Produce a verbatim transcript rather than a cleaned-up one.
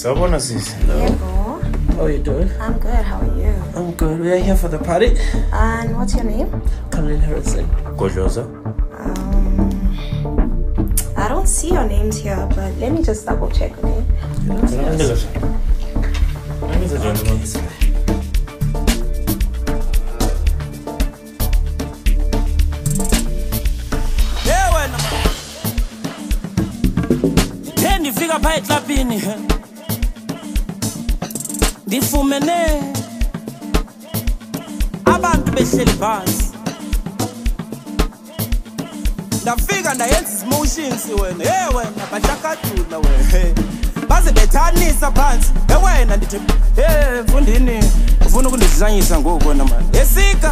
Sabona sis. Yeah, bro. How are you doing? I'm good. How are you? I'm good. We are here for the party. And what's your name? Colin Harrison. Gojosa. Um, I don't see your names here, but let me just double check, okay? Let me see. Let me see. Ndifika pha eklapini ndifumene abantu behleli phansi ndafika ndayenza izimotions wena hey wena bashakadula wena baze bethanisa phansi hey wena ndithi hey mfundini ufuna ukundidlanyisa ngoku wena manje esika